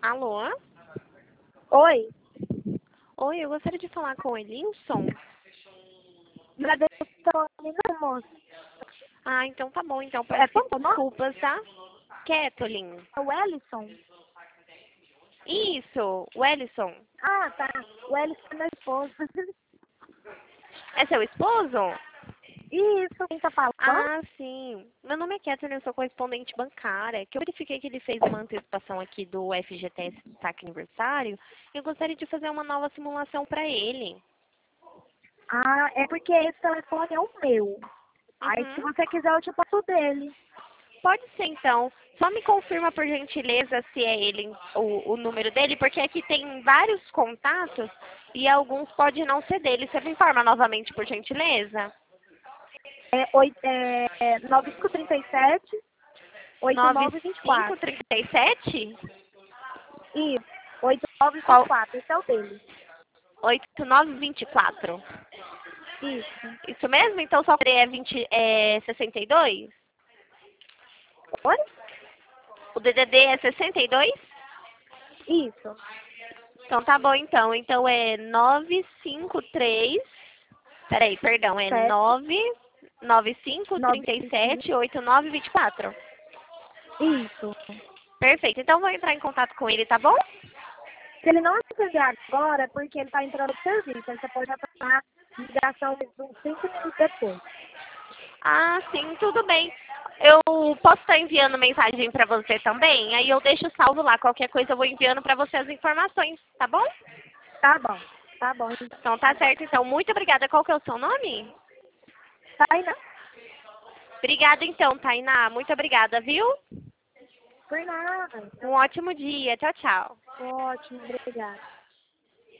Alô? Oi, Oi, eu gostaria de falar com o Elinson. agradeço não, moço. Ah, então tá bom. Então, É peço como? desculpas, tá? Kathleen. É o Ellison? Isso, o Ellison. Ah, tá. O Ellison é meu esposo. É seu esposo? Isso, quem tá falando? Ah, sim. Meu nome é Kathleen, eu sou correspondente bancária. Que eu verifiquei que ele fez uma antecipação aqui do FGTS Saque Aniversário. E eu gostaria de fazer uma nova simulação para ele. Ah, é porque esse telefone é o meu. Aí, se Uhum. você quiser, eu te passo o dele. Pode ser, então. Só me confirma, por gentileza, se é ele, o número dele, porque aqui tem vários contatos e alguns podem não ser dele. Você me informa novamente, por gentileza? É 9537 8924. 9537? Isso, 8924. Qual? Esse é o dele. 8924. Isso. Isso mesmo? Então só é 62? Oi? O DDD é 62? Isso. Então tá bom, então. Então é 953. Peraí, perdão. É 95. 995378924. Isso. Perfeito. Então vou entrar em contato com ele, tá bom? Se ele não atender agora, é porque ele está entrando no serviço. Aí você pode atrasar ligação uns 5 minutos depois. Ah, sim, tudo bem. Eu posso estar enviando mensagem para você também? Aí eu deixo salvo lá. Qualquer coisa eu vou enviando para você as informações, tá bom? Tá bom. Tá bom. Então tá certo. Então, muito obrigada. Qual que é o seu nome? Tá aí, não? Obrigada, então, Tainá. Muito obrigada, viu? Por nada. Um ótimo dia. Tchau, tchau. Ótimo, obrigada.